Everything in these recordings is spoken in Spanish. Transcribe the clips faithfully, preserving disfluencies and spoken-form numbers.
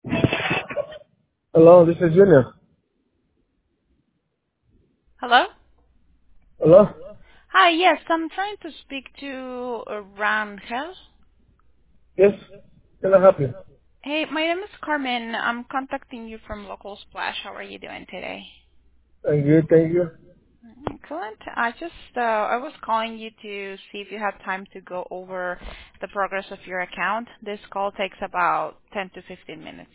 Hello, this is Junior. Hello? Hello? Hi, yes, I'm trying to speak to uh, Rangel. Yes, can I help you? Hey, my name is Carmen. I'm contacting you from Local Splash. How are you doing today? I'm good, thank you. Excellent. I just, uh, I was calling you to see if you have time to go over the progress of your account. This call takes about ten to fifteen minutes.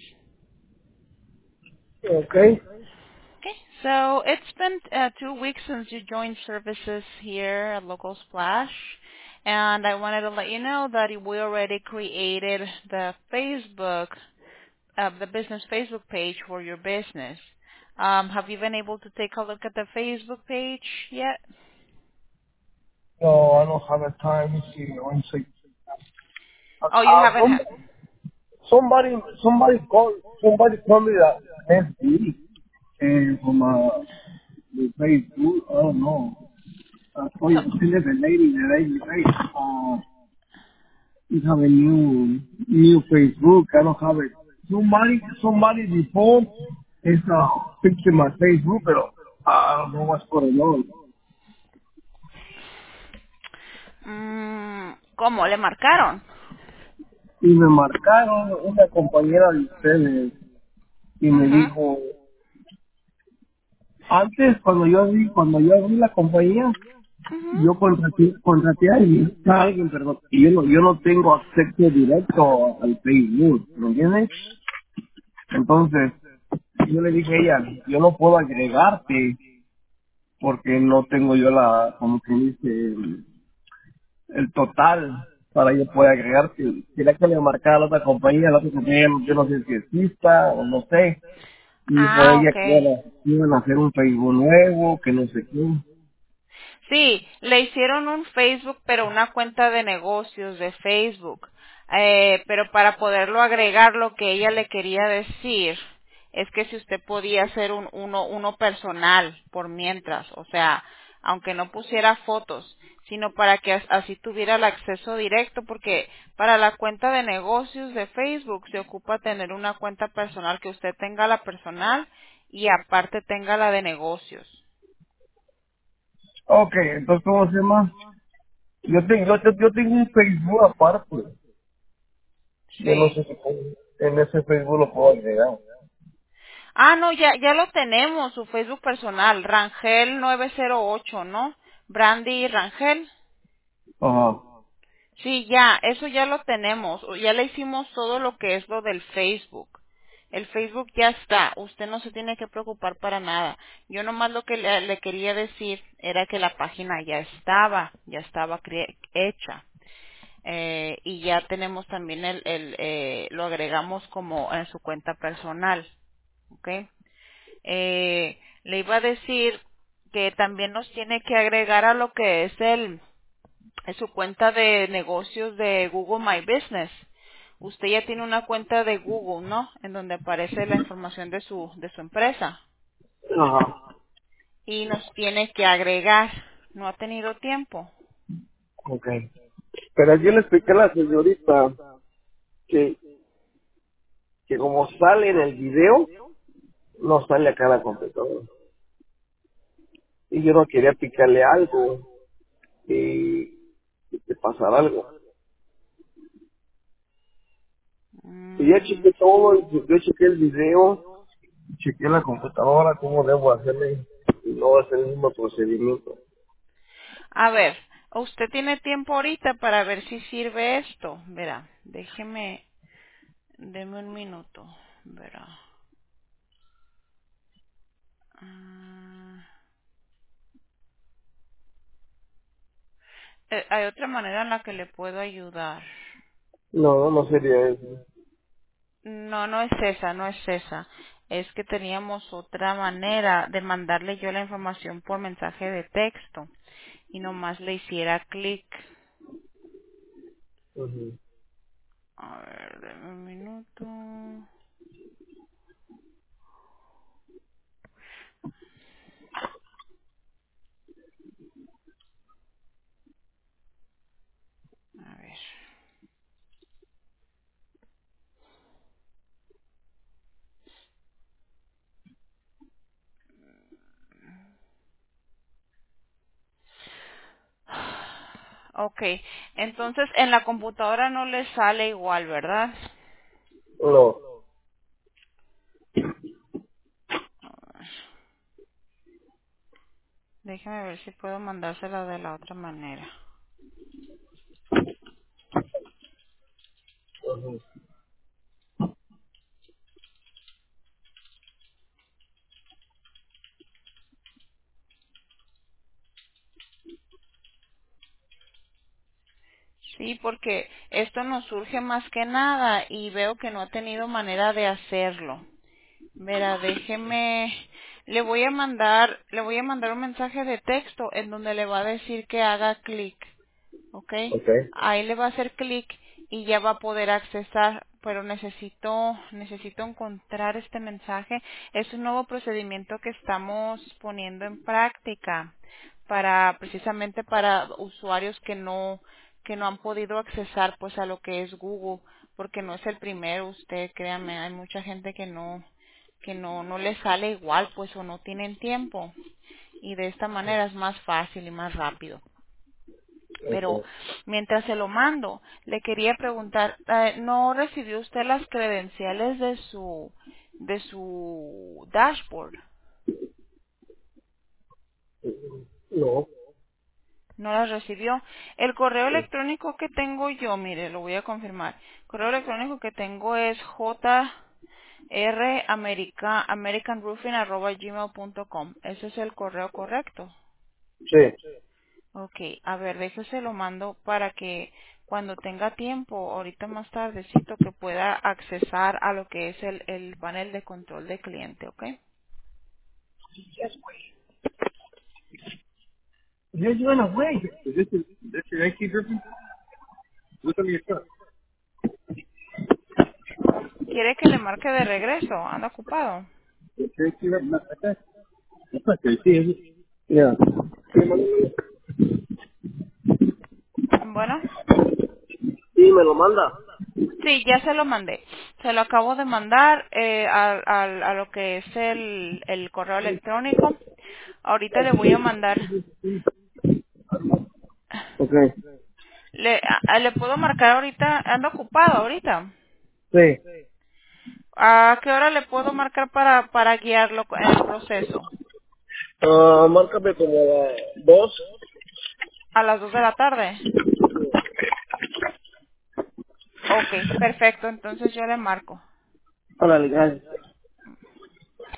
Okay. Okay, so it's been uh, two weeks since you joined services here at Local Splash, and I wanted to let you know that we already created the Facebook, uh, the business Facebook page for your business. Um, have you been able to take a look at the Facebook page yet? No, I don't have a time. Let me see. One second. Uh, Oh, you uh, haven't some, had. somebody, somebody called, somebody told me that next week, and from, uh, the Facebook, I don't know. I told So, you, I think there's a lady, the lady, right? Uh, you have a new, new Facebook. I don't have it. Somebody, somebody before is, uh, fixing my Facebook, but I don't know what's going on. mm, ¿cómo le marcaron? Y me marcaron una compañera de ustedes y me Mhm. dijo, antes cuando yo abrí, cuando yo abrí la compañía, Mhm. yo contraté, contraté a alguien, a alguien, perdón, y yo no, yo no tengo acceso directo al Facebook, ¿me entiendes? Entonces, yo le dije a ella, yo no puedo agregarte porque no tengo yo la, como que dice, el, el total para yo poder agregarte. Quería que le marcara a la otra compañía, la otra compañía, yo no sé si exista o no sé. Y por Ah, ella que okay. iban a, iban a hacer un Facebook nuevo, que no sé qué. Sí, le hicieron un Facebook, pero una cuenta de negocios de Facebook. Eh, pero para poderlo agregar, lo que ella le quería decir es que si usted podía hacer un uno, uno personal por mientras, o sea, aunque no pusiera fotos, sino para que as- así tuviera el acceso directo, porque para la cuenta de negocios de Facebook se ocupa tener una cuenta personal, que usted tenga la personal y aparte tenga la de negocios. Ok, entonces, ¿cómo se llama? Yo tengo, yo, yo yo tengo un Facebook aparte. Yo no Sí. sé si puedo- en ese Facebook lo puedo agregar. Ah, no, ya, ya lo tenemos, su Facebook personal, Rangel nueve cero ocho, ¿no? Brandy Rangel. Ajá. Sí, ya, eso ya lo tenemos. Ya le hicimos todo lo que es lo del Facebook. El Facebook ya está. Usted no se tiene que preocupar para nada. Yo nomás lo que le, le quería decir era que la página ya estaba, ya estaba cre- hecha. Eh, y ya tenemos también el, el eh, lo agregamos como en su cuenta personal, ¿ok? Eh, le iba a decir que también nos tiene que agregar a lo que es el es su cuenta de negocios de Google My Business. Usted ya tiene una cuenta de Google, ¿no? En donde aparece la información de su de su empresa Ajá. y nos tiene que agregar. No ha tenido tiempo. Ok. Pero yo le expliqué a la señorita que, que como sale en el video, no sale acá en la computadora. Y yo no quería picarle algo y, y que pasara algo. Y ya Mm, chequé todo, yo chequé el video, chequé la computadora, cómo debo hacerle, y no hacer el mismo procedimiento. A ver, usted tiene tiempo ahorita para ver si sirve esto. Verá, déjeme, deme un minuto. Verá. Ah, eh, hay otra manera en la que le puedo ayudar. No, no sería eso. No, no es esa, no es esa. Es que teníamos otra manera de mandarle yo la información por mensaje de texto y nomás le hiciera clic. Ujú. A ver, deme un minuto. A ver. Okay, entonces en la computadora no le sale igual, ¿verdad? No. Déjeme ver si puedo mandársela de la otra manera. Ujú. Sí, porque esto nos surge más que nada y veo que no ha tenido manera de hacerlo. Verá, déjeme, le voy a mandar, le voy a mandar un mensaje de texto en donde le va a decir que haga clic, ¿ok? Okay. Ahí le va a hacer clic y ya va a poder accesar, pero necesito, necesito encontrar este mensaje. Es un nuevo procedimiento que estamos poniendo en práctica para, precisamente para usuarios que no, que no han podido accesar pues a lo que es Google, porque no es el primero, usted créame, hay mucha gente que no, que no, no les sale igual, pues, o no tienen tiempo. Y de esta manera es más fácil y más rápido. Pero Okay. mientras se lo mando, le quería preguntar, eh, ¿no recibió usted las credenciales de su, de su dashboard? No. ¿No las recibió? El correo electrónico que tengo yo, mire, lo voy a confirmar. El correo electrónico que tengo es j r american roofing arroba gmail punto com. Ese es el correo correcto. Sí. Ok, a ver, déjese lo mando para que cuando tenga tiempo, ahorita más tardecito, que pueda accesar a lo que es el, el panel de control de cliente, ¿ok? You're doing away. Is this is this your A C Griffin? Look under your truck. ¿Quiere que le marque de regreso? ¿Anda ocupado? Is your A C Griffin not like that? It's not your A C, is it? Yeah. Bueno, Sí, me lo manda. sí, ya se lo mandé. Se lo acabo de mandar eh, al- al- a, lo que es el, el correo electrónico. Ahorita le voy a mandar. Okay. Le, a- ¿Le puedo marcar ahorita? ¿Anda ocupado ahorita? Sí. ¿A qué hora le puedo marcar para, para guiarlo en el proceso? Ah, márcame como a las dos. A las dos de la tarde. Ok, perfecto. Entonces yo le marco. Órale, gracias.